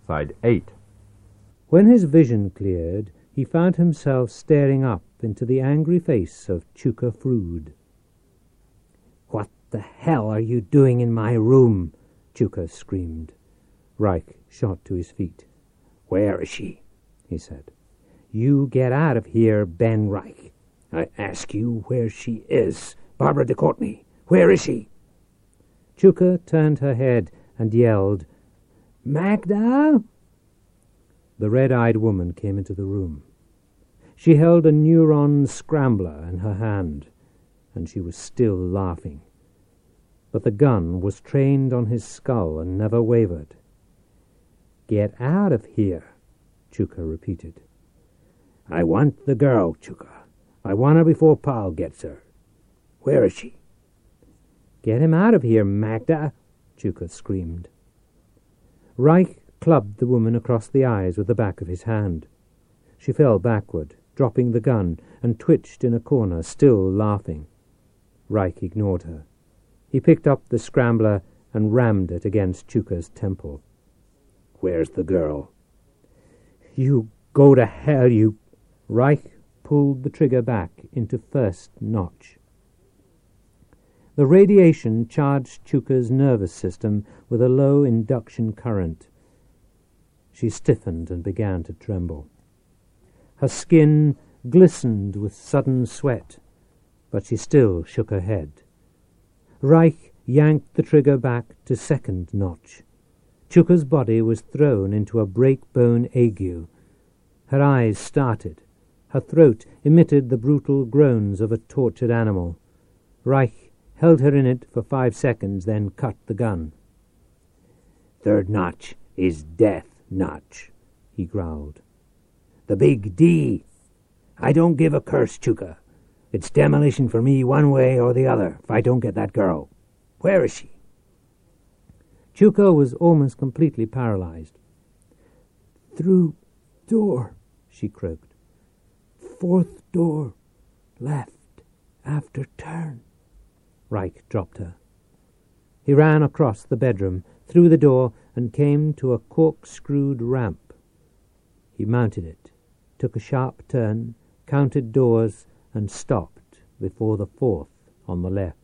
Side 8. When his vision cleared, he found himself staring up into the angry face of Chuka Frood. "What the hell are you doing in my room?" Chuka screamed. Reich shot to his feet. "Where is she?" he said. "You get out of here, Ben Reich. I ask you where she is. Barbara de Courtney, where is she?" Chuka turned her head and yelled, "Magda!" The red-eyed woman came into the room. She held a neuron scrambler in her hand, and she was still laughing. But the gun was trained on his skull and never wavered. "Get out of here," Chuka repeated. "I want the girl, Chuka. I want her before Paul gets her. Where is she?" "Get him out of here, Magda!" Chuka screamed. Reich clubbed the woman across the eyes with the back of his hand. She fell backward, dropping the gun, and twitched in a corner, still laughing. Reich ignored her. He picked up the scrambler and rammed it against Chuka's temple. "Where's the girl?" "You go to hell, you—" Reich pulled the trigger back into first notch. The radiation charged Chuka's nervous system with a low induction current. She stiffened and began to tremble. Her skin glistened with sudden sweat, but she still shook her head. Reich yanked the trigger back to second notch. Chuka's body was thrown into a break-bone ague. Her eyes started. Her throat emitted the brutal groans of a tortured animal. Reich held her in it for 5 seconds, then cut the gun. "Third notch is death notch," he growled. "The big D. I don't give a curse, Chuka. It's demolition for me one way or the other if I don't get that girl. Where is she?" Chuka was almost completely paralyzed. "Through door," she croaked. "4th door, left, after turn." Reich dropped her. He ran across the bedroom, through the door, and came to a corkscrewed ramp. He mounted it, took a sharp turn, counted doors, and stopped before the 4th on the left.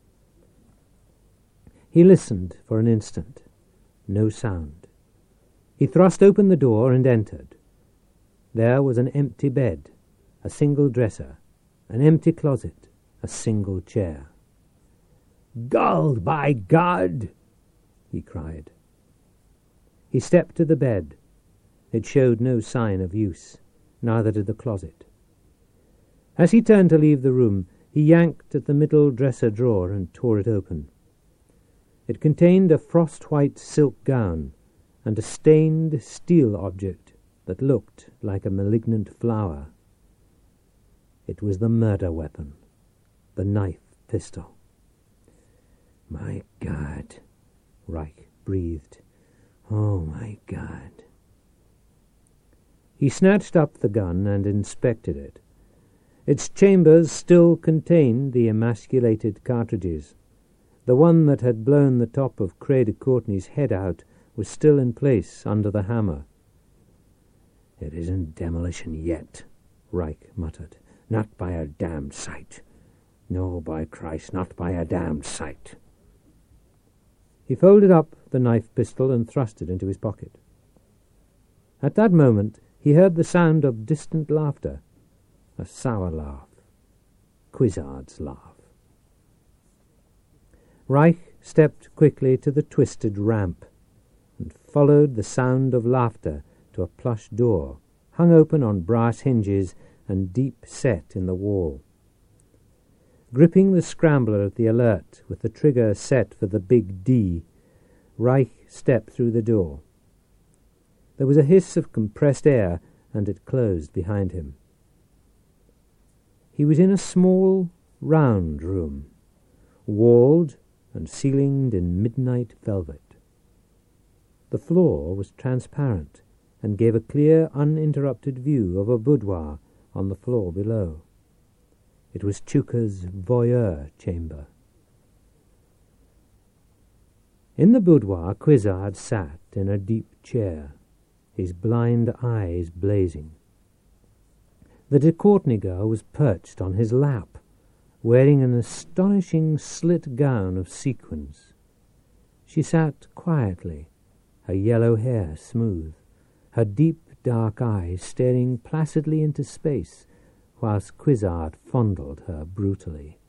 He listened for an instant. No sound. He thrust open the door and entered. There was an empty bed, a single dresser, an empty closet, a single chair. "Gulled, by God!" he cried. He stepped to the bed. It showed no sign of use, neither did the closet. As he turned to leave the room, he yanked at the middle dresser drawer and tore it open. It contained a frost-white silk gown and a stained steel object that looked like a malignant flower. It was the murder weapon, the knife pistol. "My God," Reich breathed. "Oh, my God." He snatched up the gun and inspected it. Its chambers still contained the emasculated cartridges. The one that had blown the top of Cray de Courtney's head out was still in place under the hammer. "It isn't demolition yet," Reich muttered. "Not by a damned sight. No, by Christ, not by a damned sight." He folded up the knife pistol and thrust it into his pocket. At that moment he heard the sound of distant laughter, a sour laugh, Quizzard's laugh. Reich stepped quickly to the twisted ramp and followed the sound of laughter to a plush door, hung open on brass hinges and deep set in the wall. Gripping the scrambler at the alert with the trigger set for the big D, Reich stepped through the door. There was a hiss of compressed air, and it closed behind him. He was in a small, round room, walled and ceilinged in midnight velvet. The floor was transparent and gave a clear, uninterrupted view of a boudoir on the floor below. It was Chuka's voyeur chamber. In the boudoir, Quizzard sat in a deep chair, his blind eyes blazing. The de Courtenay girl was perched on his lap, wearing an astonishing slit gown of sequins. She sat quietly, her yellow hair smooth, her deep dark eyes staring placidly into space, whilst Cuissard fondled her brutally.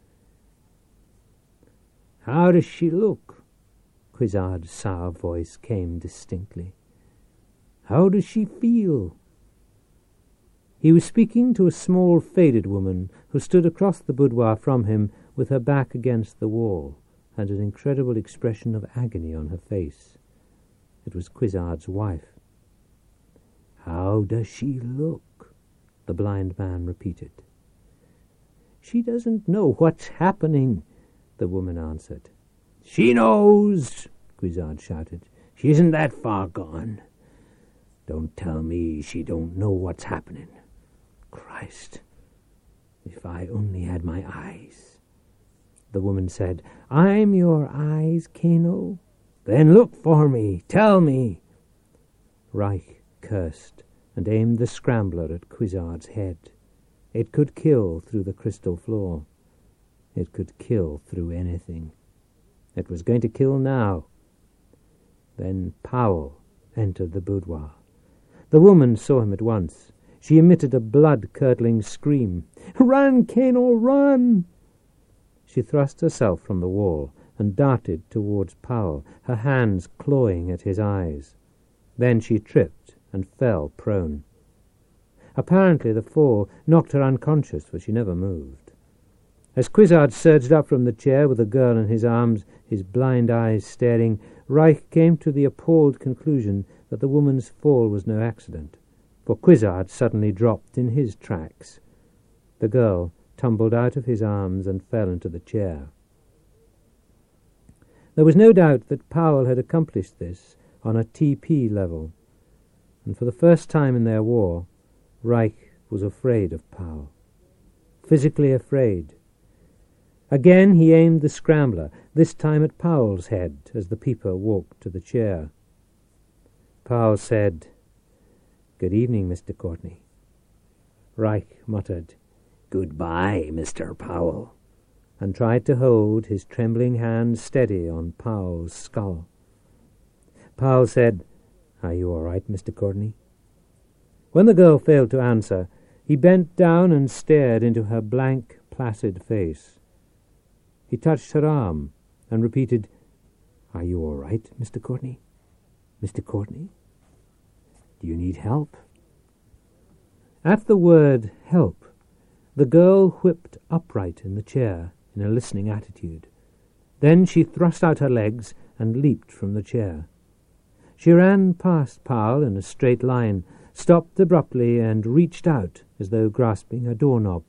"How does she look?" Cuissard's sour voice came distinctly. "How does she feel?" He was speaking to a small, faded woman who stood across the boudoir from him with her back against the wall and an incredible expression of agony on her face. It was Cuissard's wife. "How does she look?" the blind man repeated. "She doesn't know what's happening," the woman answered. "She knows," Cuissard shouted. "She isn't that far gone. Don't tell me she don't know what's happening. Christ, if I only had my eyes." The woman said, "I'm your eyes, Kano. Then look for me. Tell me." Reich cursed and aimed the scrambler at Cuissard's head. It could kill through the crystal floor. It could kill through anything. It was going to kill now. Then Powell entered the boudoir. The woman saw him at once. She emitted a blood-curdling scream. "Run, Kano, run!" She thrust herself from the wall and darted towards Powell, her hands clawing at his eyes. Then she tripped and fell prone. Apparently the fall knocked her unconscious, for she never moved. As Cuissard surged up from the chair with the girl in his arms, his blind eyes staring, Reich came to the appalled conclusion that the woman's fall was no accident, for Cuissard suddenly dropped in his tracks. The girl tumbled out of his arms and fell into the chair. There was no doubt that Powell had accomplished this on a TP level, and for the first time in their war, Reich was afraid of Powell, physically afraid. Again he aimed the scrambler, this time at Powell's head, as the peeper walked to the chair. Powell said, "Good evening, Mr. Courtenay." Reich muttered, "Goodbye, Mr. Powell," and tried to hold his trembling hand steady on Powell's skull. Powell said, "Are you all right, Mr. Courtenay?" When the girl failed to answer, he bent down and stared into her blank, placid face. He touched her arm and repeated, "Are you all right, Mr. Courtenay? Mr. Courtenay? Do you need help?" At the word help, the girl whipped upright in the chair in a listening attitude. Then she thrust out her legs and leaped from the chair. She ran past Powell in a straight line, stopped abruptly and reached out as though grasping a doorknob.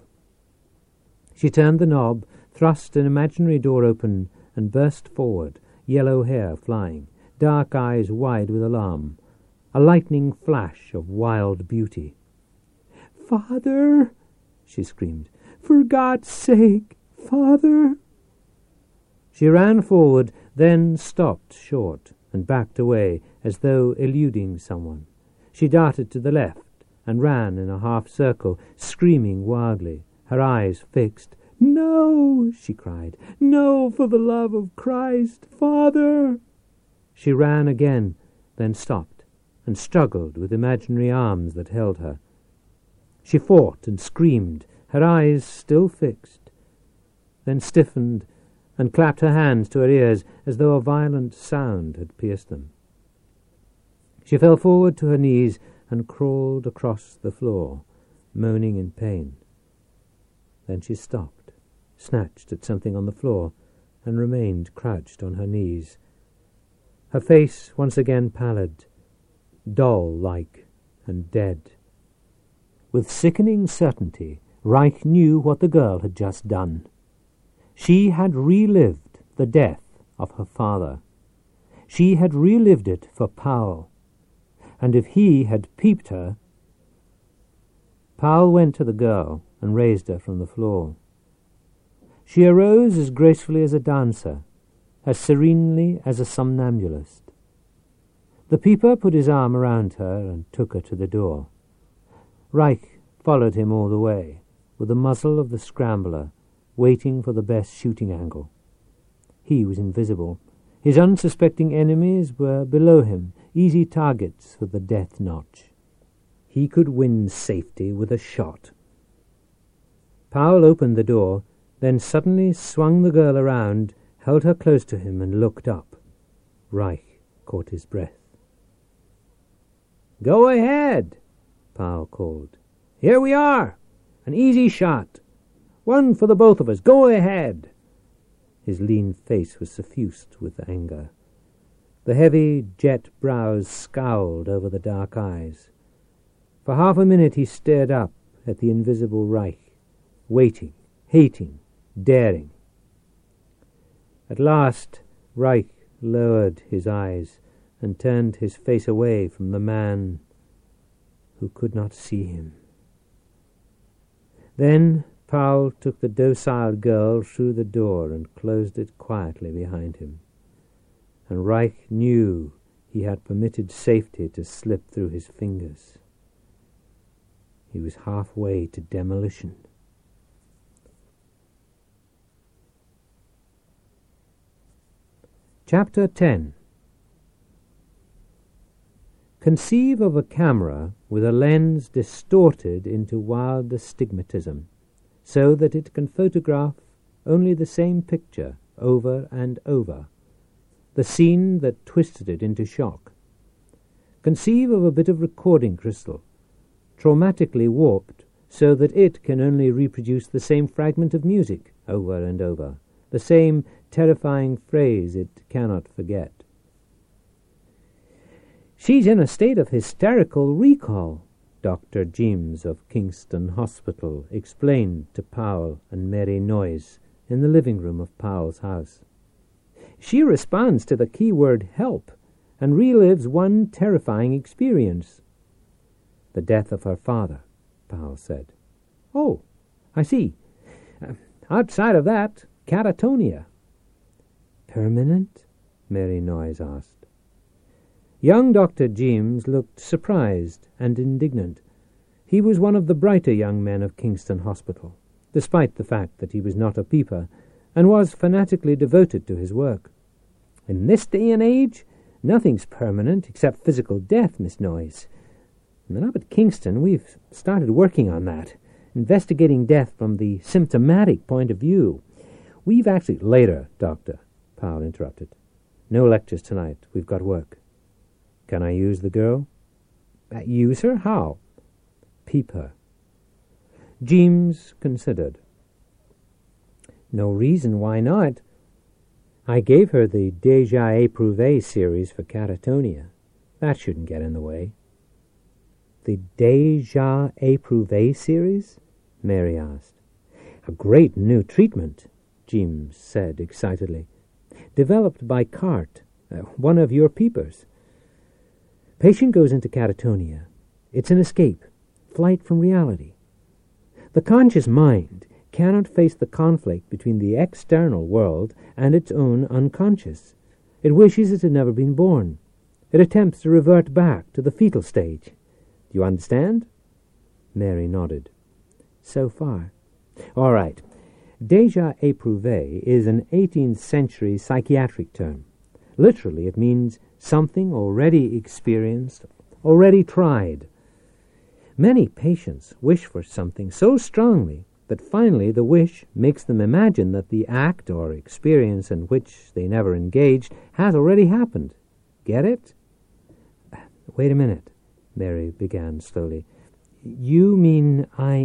She turned the knob, thrust an imaginary door open, and burst forward, yellow hair flying, dark eyes wide with alarm, a lightning flash of wild beauty. "Father!" she screamed. "For God's sake, Father!" She ran forward, then stopped short and backed away as though eluding someone. She darted to the left and ran in a half-circle, screaming wildly, her eyes fixed. "No!" she cried. "No, for the love of Christ! Father!" She ran again, then stopped and struggled with imaginary arms that held her. She fought and screamed, her eyes still fixed, then stiffened and clapped her hands to her ears as though a violent sound had pierced them. She fell forward to her knees and crawled across the floor, moaning in pain. Then she stopped, snatched at something on the floor, and remained crouched on her knees. Her face once again pallid, doll-like and dead. With sickening certainty, Reich knew what the girl had just done. She had relived the death of her father. She had relived it for Powell. And if he had peeped her... Powell went to the girl and raised her from the floor. She arose as gracefully as a dancer, as serenely as a somnambulist. The peeper put his arm around her and took her to the door. Reich followed him all the way, with the muzzle of the scrambler, waiting for the best shooting angle. He was invisible. His unsuspecting enemies were below him, easy targets for the death notch. He could win safety with a shot. Powell opened the door, then suddenly swung the girl around, held her close to him, and looked up. Reich caught his breath. "Go ahead," Powell called. "Here we are. An easy shot. One for the both of us. Go ahead." His lean face was suffused with anger. The heavy jet brows scowled over the dark eyes. For half a minute he stared up at the invisible Reich, waiting, hating, daring. At last Reich lowered his eyes and turned his face away from the man who could not see him. Then Powell took the docile girl through the door and closed it quietly behind him. And Reich knew he had permitted safety to slip through his fingers. He was halfway to demolition. Chapter 10. Conceive of a camera with a lens distorted into wild astigmatism, so that it can photograph only the same picture over and over, the scene that twisted it into shock. Conceive of a bit of recording crystal, traumatically warped so that it can only reproduce the same fragment of music over and over, the same terrifying phrase it cannot forget. "She's in a state of hysterical recall," Dr. Jeames of Kingston Hospital explained to Powell and Mary Noyes in the living room of Powell's house. "She responds to the keyword help and relives one terrifying experience." "The death of her father," Powell said. "Oh, I see. Outside of that, catatonia." "Permanent?" Mary Noyes asked. Young Dr. Jeames looked surprised and indignant. He was one of the brighter young men of Kingston Hospital, despite the fact that he was not a peeper, and was fanatically devoted to his work. "In this day and age, nothing's permanent except physical death, Miss Noyes. And up at Kingston, we've started working on that, investigating death from the symptomatic point of view. We've actually—" "Later, Doctor," Powell interrupted. "No lectures tonight. We've got work." "Can I use the girl?" "Use her? How?" "Peep her." Jeames considered. "No reason why not. I gave her the Déjà Éprouvé series for catatonia. That shouldn't get in the way." "The Déjà Éprouvé series?" Mary asked. "A great new treatment," Jeames said excitedly. "Developed by Cart, one of your peepers. Patient goes into catatonia. It's an escape, flight from reality. The conscious mind cannot face the conflict between the external world and its own unconscious. It wishes it had never been born. It attempts to revert back to the fetal stage. Do you understand?" Mary nodded. "So far." "All right. Déjà éprouvé is an 18th century psychiatric term. Literally, it means something already experienced, already tried. Many patients wish for something so strongly that finally the wish makes them imagine that the act or experience in which they never engaged has already happened. Get it?" "Wait a minute," Mary began slowly. "You mean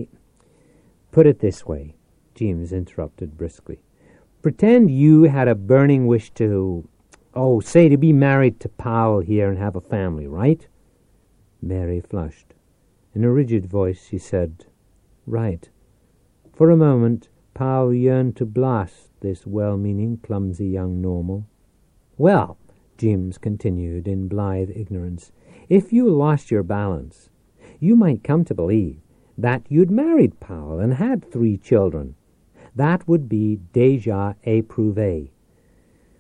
"Put it this way," Jeames interrupted briskly. "Pretend you had a burning wish to, say to be married to Powell here and have a family, right?" Mary flushed. In a rigid voice she said, "Right." For a moment Powell yearned to blast this well-meaning, clumsy young normal. "Well," Jeames continued in blithe ignorance, "if you lost your balance, you might come to believe that you'd married Powell and had 3 children. That would be déjà éprouvé.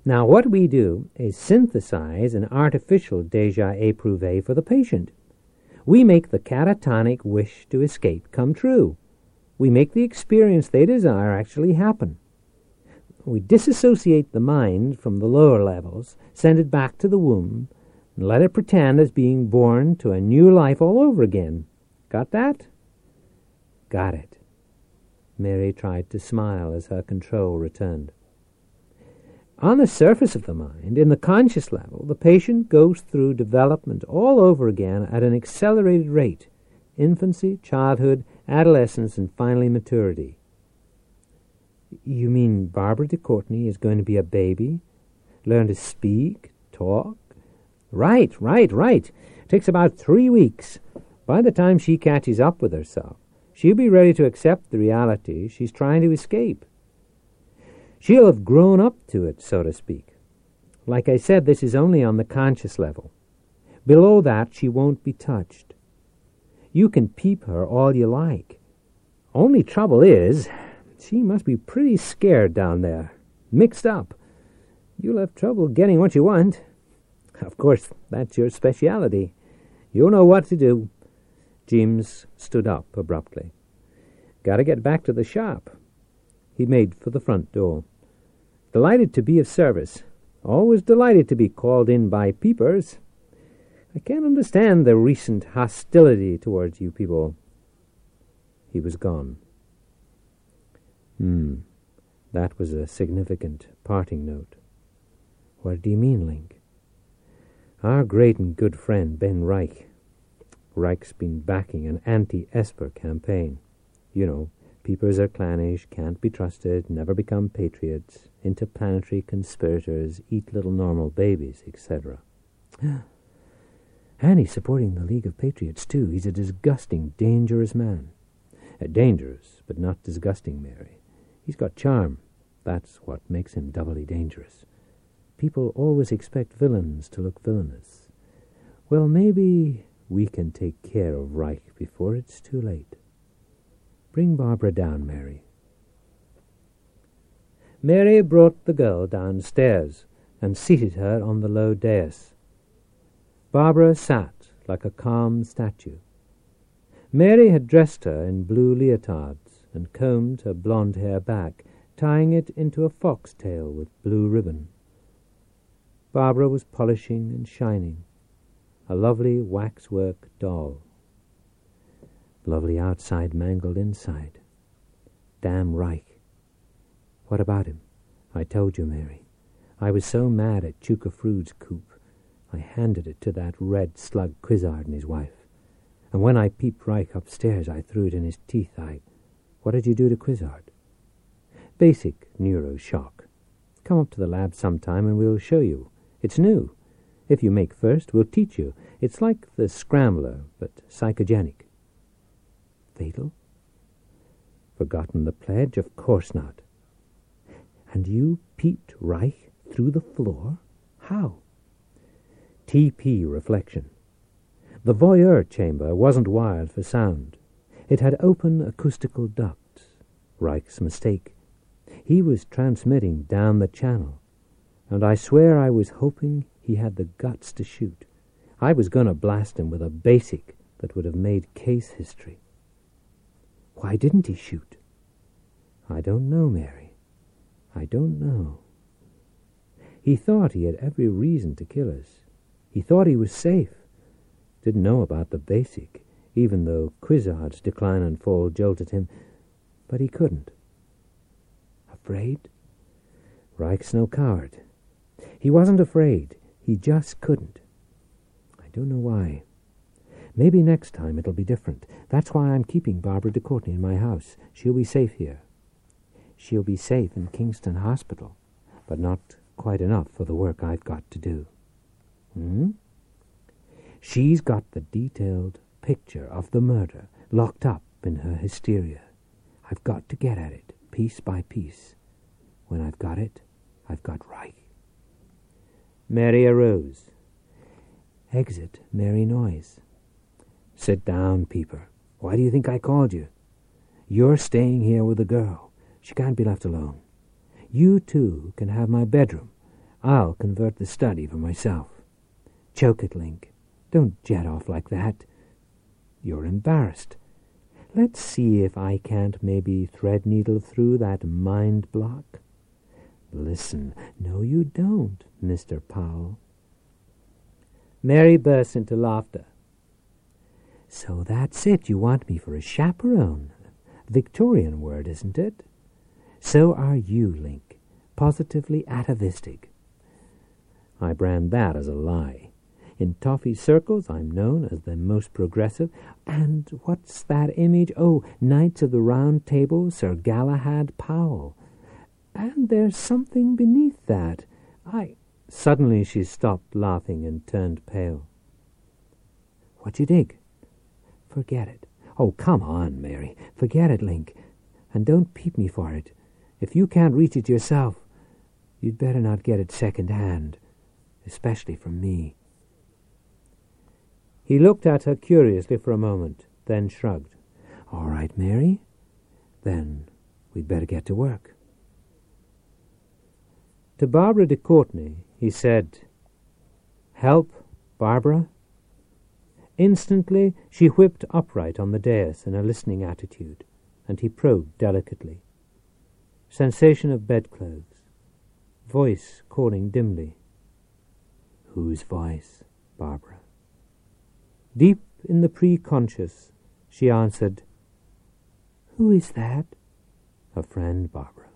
Now, what we do is synthesize an artificial déjà éprouvé for the patient. We make the catatonic wish to escape come true. We make the experience they desire actually happen. We disassociate the mind from the lower levels, send it back to the womb, and let it pretend it's being born to a new life all over again. Got that? Got it. Mary tried to smile as her control returned. On the surface of the mind, in the conscious level, the patient goes through development all over again at an accelerated rate. Infancy, childhood, adolescence, and finally maturity. You mean Barbara de Courtenay is going to be a baby? Learn to speak, talk? Right. Takes about 3 weeks. By the time she catches up with herself, she'll be ready to accept the reality she's trying to escape. She'll have grown up to it, so to speak. Like I said, this is only on the conscious level. Below that, she won't be touched. You can peep her all you like. Only trouble is, she must be pretty scared down there, mixed up. You'll have trouble getting what you want. Of course, that's your speciality. You know what to do. James stood up abruptly. Got to get back to the shop. He made for the front door. Delighted to be of service. Always delighted to be called in by peepers. I can't understand the recent hostility towards you people. He was gone. That was a significant parting note. What do you mean, Link? Our great and good friend, Ben Reich. Reich's been backing an anti-Esper campaign. You know, peepers are clannish, can't be trusted, never become patriots, interplanetary conspirators, eat little normal babies, etc. And he's supporting the League of Patriots, too. He's a disgusting, dangerous man. Dangerous, but not disgusting, Mary. He's got charm. That's what makes him doubly dangerous. People always expect villains to look villainous. Well, maybe we can take care of Reich before it's too late. Bring Barbara down, Mary. Mary brought the girl downstairs and seated her on the low dais. Barbara sat like a calm statue. Mary had dressed her in blue leotards and combed her blonde hair back, tying it into a foxtail with blue ribbon. Barbara was polishing and shining, a lovely waxwork doll. Lovely outside, mangled inside. Damn Reich. What about him? I told you, Mary. I was so mad at Chuka Frood's coop, I handed it to that red slug Quizard and his wife. And when I peeped Reich upstairs, I threw it in his teeth. What did you do to Quizard? Basic neuroshock. Come up to the lab sometime and we'll show you. It's new. If you make first, we'll teach you. It's like the Scrambler, but psychogenic. Fatal? Forgotten the pledge? Of course not. And you peeped Reich through the floor? How? TP reflection. The voyeur chamber wasn't wired for sound. It had open acoustical ducts. Reich's mistake. He was transmitting down the channel, and I swear I was hoping he had the guts to shoot. I was going to blast him with a basic that would have made case history. Why didn't he shoot? I don't know, Mary. I don't know. He thought he had every reason to kill us. He thought he was safe. Didn't know about the basic, even though Quizard's decline and fall jolted him. But he couldn't. Afraid? Reich's no coward. He wasn't afraid. He just couldn't. I don't know why. Maybe next time it'll be different. That's why I'm keeping Barbara de Courtenay in my house. She'll be safe here. She'll be safe in Kingston Hospital, but not quite enough for the work I've got to do. She's got the detailed picture of the murder locked up in her hysteria. I've got to get at it, piece by piece. When I've got it, I've got Reich. Mary arose. Exit Mary Noyes. Sit down, Peeper. Why do you think I called you? You're staying here with the girl. She can't be left alone. You, too, can have my bedroom. I'll convert the study for myself. Choke it, Link. Don't jet off like that. You're embarrassed. Let's see if I can't maybe thread needle through that mind block. Listen. No, you don't, Mr. Powell. Mary burst into laughter. So that's it. You want me for a chaperone. Victorian word, isn't it? So are you, Link. Positively atavistic. I brand that as a lie. In toffee circles, I'm known as the most progressive. And what's that image? Oh, Knights of the Round Table, Sir Galahad Powell. And there's something beneath that. Suddenly she stopped laughing and turned pale. What you dig? Forget it. Oh, come on, Mary. Forget it, Link. And don't peep me for it. If you can't reach it yourself, you'd better not get it second-hand, especially from me. He looked at her curiously for a moment, then shrugged. All right, Mary. Then we'd better get to work. To Barbara de Courtenay, he said, Help, Barbara? Instantly she whipped upright on the dais in a listening attitude, and he probed delicately. Sensation of bedclothes. Voice calling dimly. Whose voice, Barbara? Deep in the pre-conscious, she answered, Who is that? A friend, Barbara.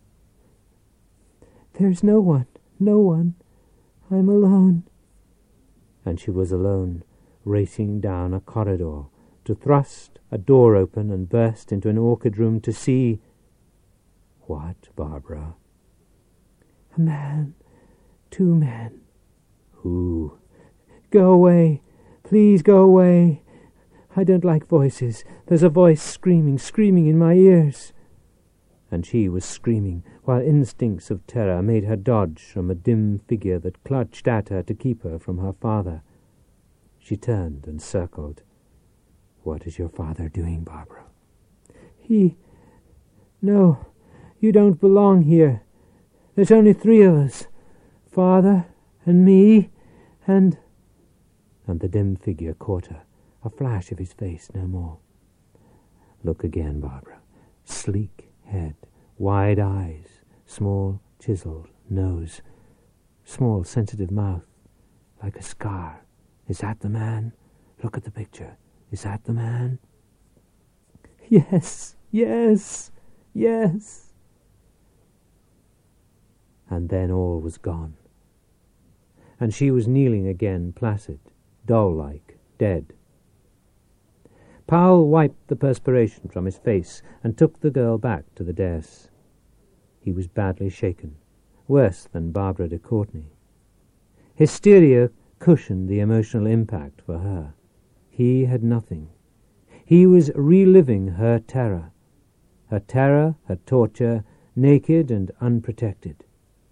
There's no one, no one. I'm alone. And she was alone, racing down a corridor, to thrust a door open and burst into an orchid room to see... What, Barbara? A man. 2 men. Who? Go away. Please go away. I don't like voices. There's a voice screaming in my ears. And she was screaming, while instincts of terror made her dodge from a dim figure that clutched at her to keep her from her father. She turned and circled. What is your father doing, Barbara? No, you don't belong here. There's only 3 of us. Father and me and the dim figure caught her, a flash of his face, no more. Look again, Barbara. Sleek head, wide eyes, small chiseled nose, small sensitive mouth, like a scar. Is that the man? Look at the picture. Is that the man? Yes, yes, yes. And then all was gone. And she was kneeling again, placid, doll-like, dead. Powell wiped the perspiration from his face and took the girl back to the dais. He was badly shaken, worse than Barbara de Courtenay. Hysteria cushioned the emotional impact for her. He had nothing. He was reliving her terror, her torture, naked and unprotected.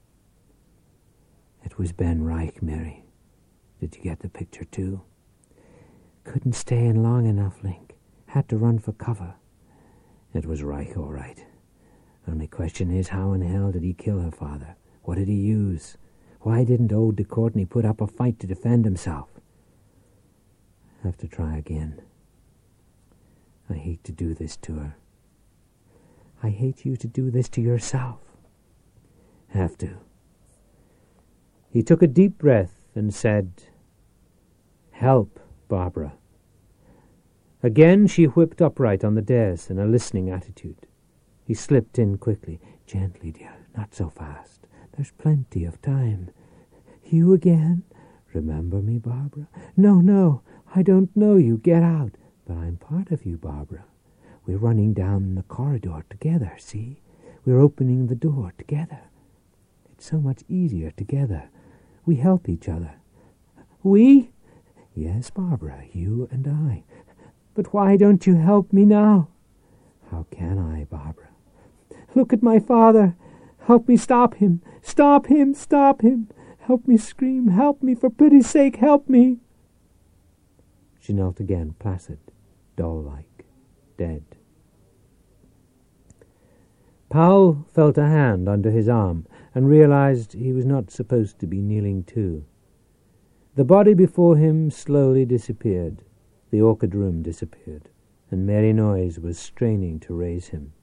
It was Ben Reich, Mary. Did you get the picture too? Couldn't stay in long enough, Link. Had to run for cover. It was Reich, all right. Only question is, how in hell did he kill her father? What did he use? Why didn't old de Courtenay put up a fight to defend himself? Have to try again. I hate to do this to her. I hate you to do this to yourself. Have to. He took a deep breath and said, Help, Barbara. Again she whipped upright on the dais in a listening attitude. He slipped in quickly. Gently, dear, not so fast. There's plenty of time. You again? Remember me, Barbara? No, I don't know you. Get out. But I'm part of you, Barbara. We're running down the corridor together, see? We're opening the door together. It's so much easier together. We help each other. We? Yes, Barbara, you and I. But why don't you help me now? How can I, Barbara? Look at my father. Help me stop him. Stop him, stop him. Help me scream. Help me, for pity's sake, help me. She knelt again, placid, doll-like, dead. Powell felt a hand under his arm, and realized he was not supposed to be kneeling too. The body before him slowly disappeared. The orchid room disappeared, and Mary Noyes was straining to raise him.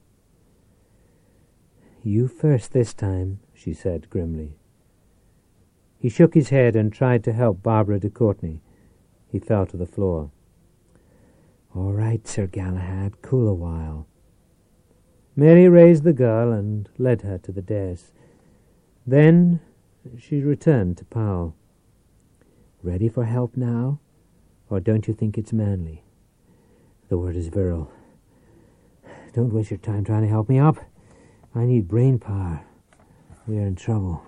"You first this time," she said grimly. He shook his head and tried to help Barbara de Courtenay. He fell to the floor. "All right, Sir Galahad, cool a while." Mary raised the girl and led her to the dais. Then she returned to Powell. "Ready for help now? Or don't you think it's manly?" "The word is virile. Don't waste your time trying to help me up. I need brain power. We are in trouble."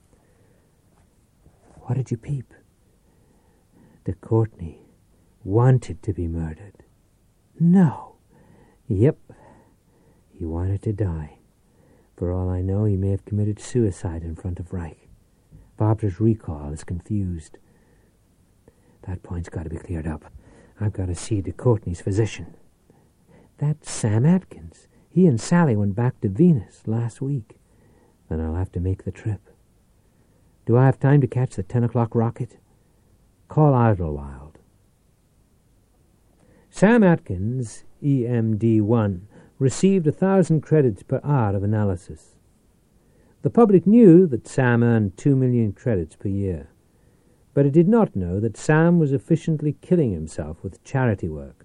"What did you peep?" "De Courtenay wanted to be murdered." "No." "Yep. He wanted to die. For all I know, he may have committed suicide in front of Reich. Barbara's recall is confused. That point's got to be cleared up. I've got to see de Courtenay's physician." "That's Sam Atkins. He and Sally went back to Venus last week." "Then I'll have to make the trip." "Do I have time to catch the 10 o'clock rocket?" "Call Idlewild." Sam Atkins, EMD1, received 1,000 credits per hour of analysis. The public knew that Sam earned 2 million credits per year, but it did not know that Sam was efficiently killing himself with charity work.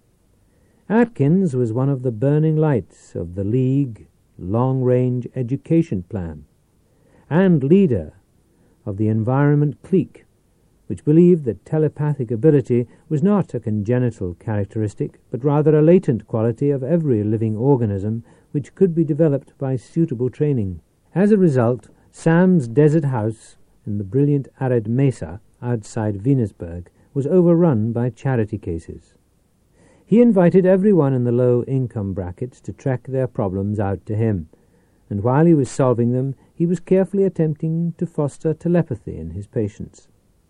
Atkins was one of the burning lights of the League long-range education plan and leader of the environment clique, which believed that telepathic ability was not a congenital characteristic, but rather a latent quality of every living organism which could be developed by suitable training. As a result, Sam's desert house in the brilliant arid mesa outside Venusberg was overrun by charity cases. He invited everyone in the low income brackets to trek their problems out to him, and while he was solving them, he was carefully attempting to foster telepathy in his patients.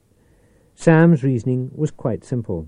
Sam's reasoning was quite simple.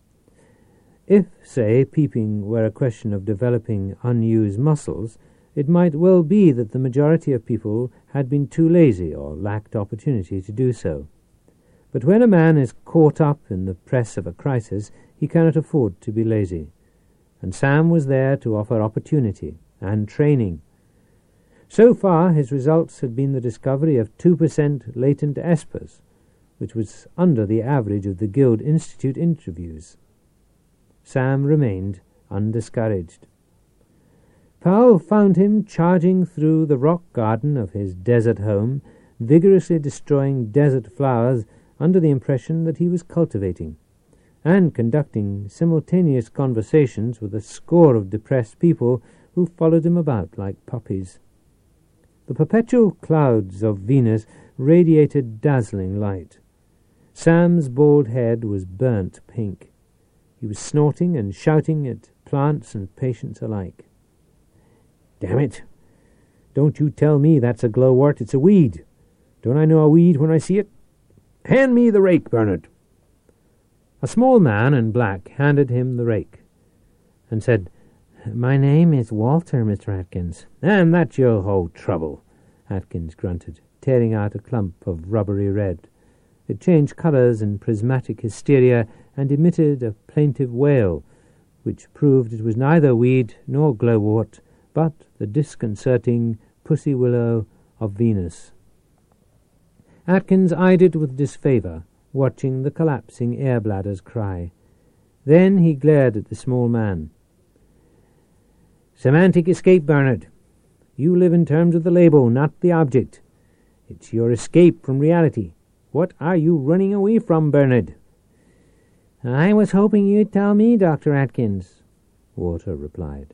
If, say, peeping were a question of developing unused muscles, it might well be that the majority of people had been too lazy or lacked opportunity to do so. But when a man is caught up in the press of a crisis, he cannot afford to be lazy, and Sam was there to offer opportunity and training. So far, his results had been the discovery of 2% latent espers, which was under the average of the Guild Institute interviews. Sam remained undiscouraged. Powell found him charging through the rock garden of his desert home, vigorously destroying desert flowers under the impression that he was cultivating, and conducting simultaneous conversations with a score of depressed people who followed him about like puppies. The perpetual clouds of Venus radiated dazzling light. Sam's bald head was burnt pink. He was snorting and shouting at plants and patients alike. "Damn it! Don't you tell me that's a glowwort, it's a weed. Don't I know a weed when I see it? Hand me the rake, Bernard." A small man in black handed him the rake and said, "My name is Walter, Mr. Atkins." "And that's your whole trouble," Atkins grunted, tearing out a clump of rubbery red. It changed colours in prismatic hysteria and emitted a plaintive wail, which proved it was neither weed nor glowwort, but the disconcerting pussy willow of Venus. Atkins eyed it with disfavour, watching the collapsing air bladders cry. Then he glared at the small man. "Semantic escape, Bernard. You live in terms of the label, not the object. It's your escape from reality. What are you running away from, Bernard?" "I was hoping you'd tell me, Dr. Atkins," Walter replied.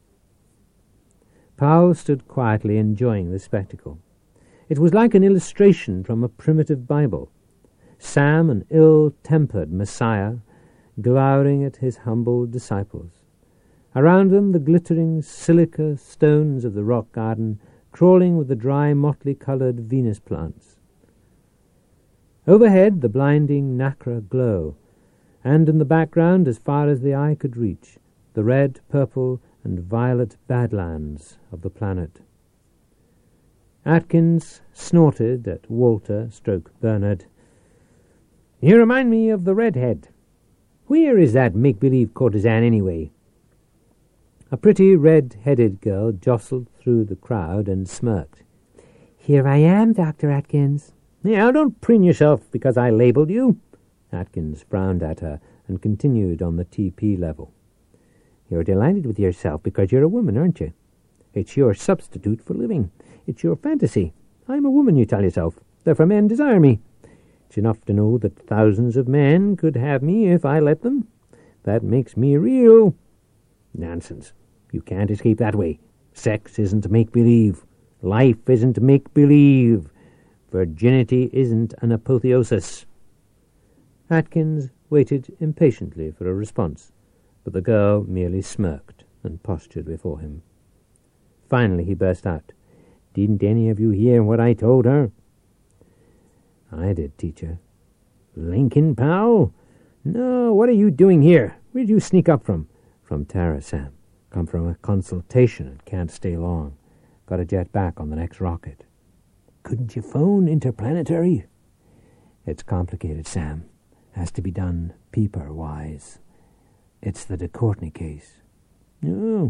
Powell stood quietly enjoying the spectacle. It was like an illustration from a primitive Bible. Sam, an ill-tempered messiah, glowering at his humble disciples. Around them the glittering silica stones of the rock garden, crawling with the dry, motley-coloured Venus plants. Overhead the blinding nacre glow, and in the background, as far as the eye could reach, the red, purple, and violet badlands of the planet. Atkins snorted at Walter/Bernard. "You remind me of the redhead. Where is that make-believe courtesan, anyway?" A pretty red-headed girl jostled through the crowd and smirked. "Here I am, Dr. Atkins." "Now, don't preen yourself because I labelled you." Atkins frowned at her and continued on the TP level. "You're delighted with yourself because you're a woman, aren't you? It's your substitute for living. It's your fantasy. I'm a woman, you tell yourself. Therefore men desire me. It's enough to know that thousands of men could have me if I let them. That makes me real." "Nonsense. You can't escape that way. Sex isn't make-believe. Life isn't make-believe. Virginity isn't an apotheosis." Atkins waited impatiently for a response, but the girl merely smirked and postured before him. Finally he burst out, "Didn't any of you hear what I told her?" "I did, teacher." "Lincoln, pal? No, what are you doing here? Where'd you sneak up from?" "From Tara, Sam. Come from a consultation and can't stay long. Got to jet back on the next rocket." "Couldn't you phone Interplanetary?" "It's complicated, Sam. Has to be done peeper-wise. It's the de Courtney case." "Oh,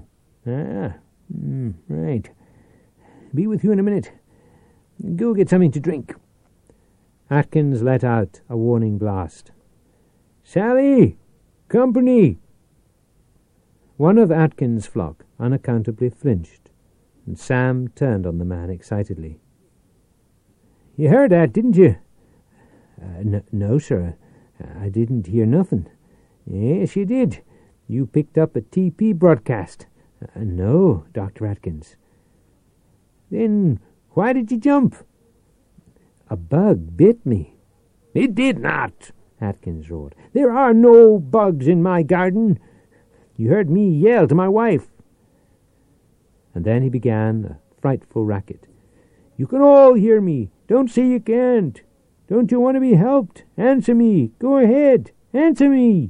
right. Be with you in a minute. Go get something to drink." Atkins let out a warning blast. "Sally! Company!" One of Atkins' flock unaccountably flinched, and Sam turned on the man excitedly. "You heard that, didn't you?" No, sir. I didn't hear nothing." "Yes, you did. You picked up a TP broadcast." No, Dr. Atkins." "Then why did you jump?" "A bug bit me." "It did not," Atkins roared. "There are no bugs in my garden. You heard me yell to my wife." And then he began a frightful racket. "You can all hear me. Don't say you can't. Don't you want to be helped? Answer me. Go ahead. Answer me."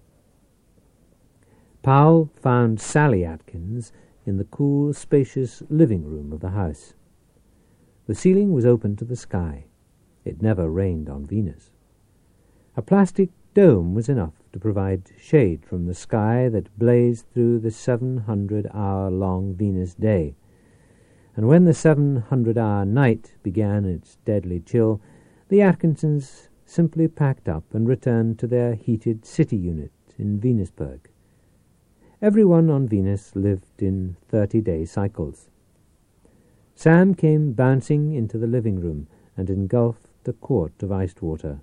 Powell found Sally Atkins in the cool, spacious living room of the house. The ceiling was open to the sky. It never rained on Venus. A plastic dome was enough to provide shade from the sky that blazed through the 700-hour-long Venus day. And when the 700-hour night began its deadly chill, the Atkinsons simply packed up and returned to their heated city unit in Venusberg. Everyone on Venus lived in 30-day cycles. Sam came bouncing into the living room and engulfed a quart of iced water.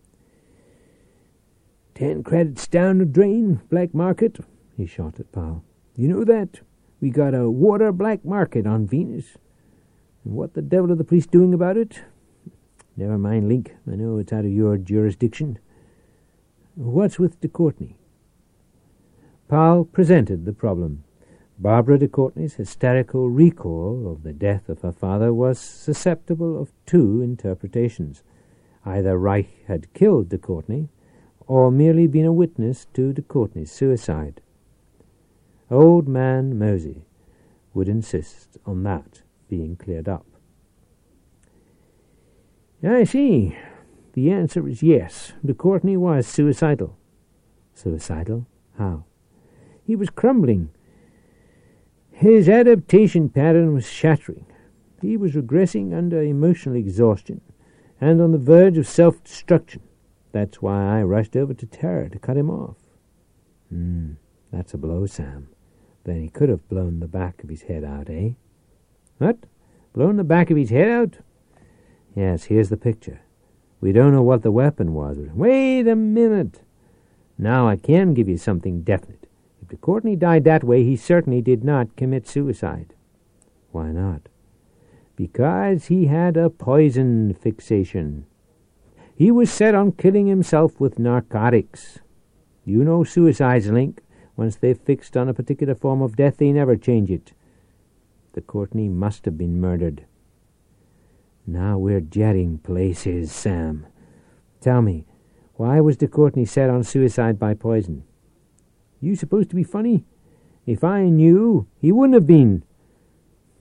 10 credits down the drain, black market," he shot at Powell. "You know that? We got a water black market on Venus. And what the devil are the police doing about it? Never mind, Link. I know it's out of your jurisdiction. What's with de Courtney?" Powell presented the problem. Barbara de Courtney's hysterical recall of the death of her father was susceptible of two interpretations. Either Reich had killed de Courtney, or merely been a witness to de Courtney's suicide. Old man Mosey would insist on that being cleared up. "I see. The answer is yes. De Courtney was suicidal." "Suicidal? How?" "He was crumbling. His adaptation pattern was shattering. He was regressing under emotional exhaustion and on the verge of self-destruction. That's why I rushed over to Tara to cut him off." That's a blow, Sam. Then he could have blown the back of his head out, eh?" "What? Blown the back of his head out?" "Yes, here's the picture. We don't know what the weapon was." "Wait a minute. Now I can give you something definite. If de Courtney died that way, he certainly did not commit suicide." "Why not?" "Because he had a poison fixation. He was set on killing himself with narcotics. You know suicide's, Link. Once they've fixed on a particular form of death, they never change it. De Courtney must have been murdered." "Now we're jetting places, Sam. Tell me, why was de Courtney set on suicide by poison?" "You supposed to be funny? If I knew, he wouldn't have been."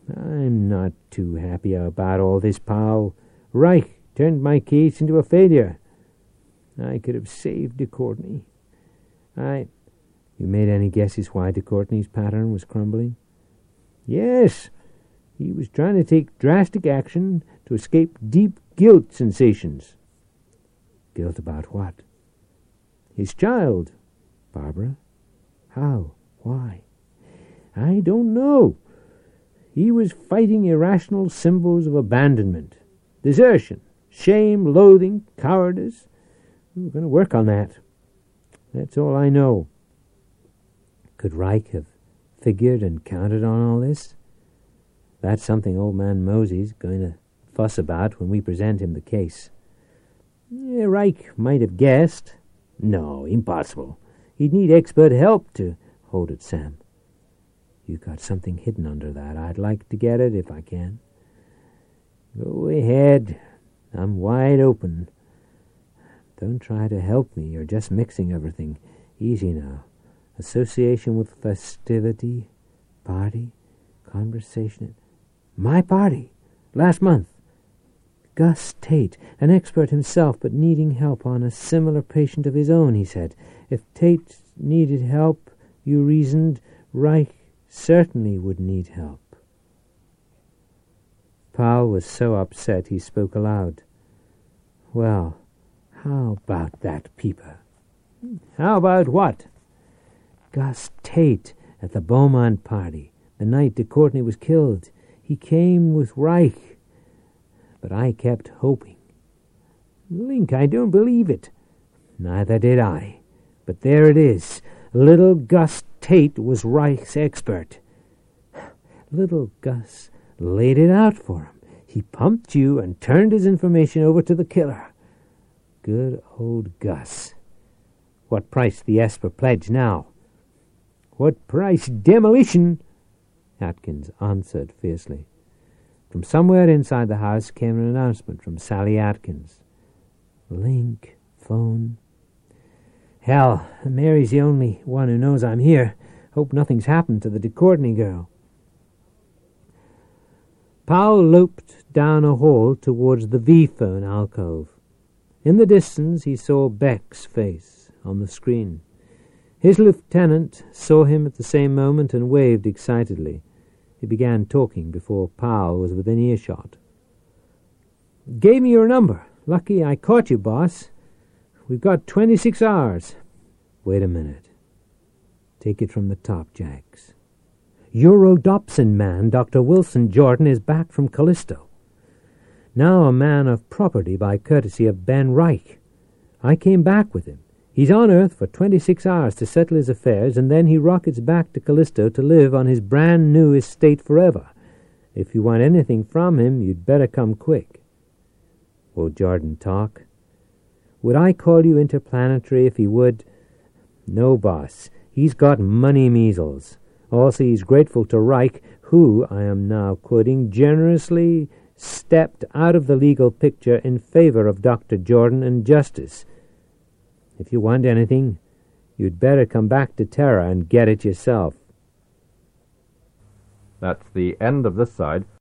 I'm not too happy about all this, pal. Reich turned my case into a failure. I could have saved de Courtenay. You made any guesses why de Courtenay's pattern was crumbling? Yes. He was trying to take drastic action to escape deep guilt sensations. Guilt about what? His child. Barbara? How? Why? I don't know. He was fighting irrational symbols of abandonment, desertion, shame, loathing, cowardice. We're going to work on that. That's all I know. Could Reich have figured and counted on all this? That's something old man Mosey's going to fuss about when we present him the case. Yeah, Reich might have guessed. No, impossible. He'd need expert help to hold it, Sam. You got something hidden under that. I'd like to get it if I can. Go ahead. I'm wide open. Don't try to help me. You're just mixing everything. Easy now. Association with festivity, party, conversation. My party, last month. Gus Tate, an expert himself, but needing help on a similar patient of his own, he said. If Tate needed help, you reasoned, Reich certainly would need help. Powell was so upset he spoke aloud. Well, how about that, Peeper? How about what? Gus Tate at the Beaumont party, the night de Courtenay was killed. He came with Reich, but I kept hoping. Link, I don't believe it. Neither did I. But there it is. Little Gus Tate was Reich's expert. Little Gus laid it out for him. He pumped you and turned his information over to the killer. Good old Gus. What price the Esper pledge now? What price demolition? Atkins answered fiercely. From somewhere inside the house came an announcement from Sally Atkins. Link, phone. Hell, Mary's the only one who knows I'm here. Hope nothing's happened to the de Courtenay girl. Powell loped down a hall towards the V-phone alcove. In the distance he saw Beck's face on the screen. His lieutenant saw him at the same moment and waved excitedly. He began talking before Powell was within earshot. Gave me your number. Lucky I caught you, boss. We've got 26 hours. Wait a minute. Take it from the top, Jax. Your Rhodopsin man, Dr. Wilson Jordan, is back from Callisto. Now a man of property by courtesy of Ben Reich. I came back with him. He's on Earth for 26 hours to settle his affairs, and then he rockets back to Callisto to live on his brand-new estate forever. If you want anything from him, you'd better come quick. Will Jordan talk? Would I call you interplanetary if he would? No, boss. He's got money measles. Also, he's grateful to Reich, who, I am now quoting, generously stepped out of the legal picture in favor of Dr. Jordan and justice. If you want anything, you'd better come back to Terra and get it yourself. That's the end of this side.